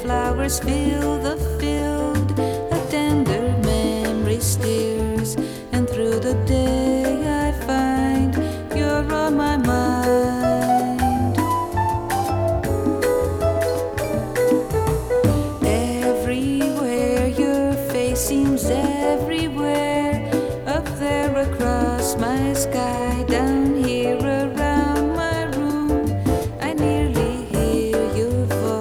flowers fill the field, a tender memory steers, and through the day I find you're on my mind. Everywhere your face seems everywhere, up there across my sky.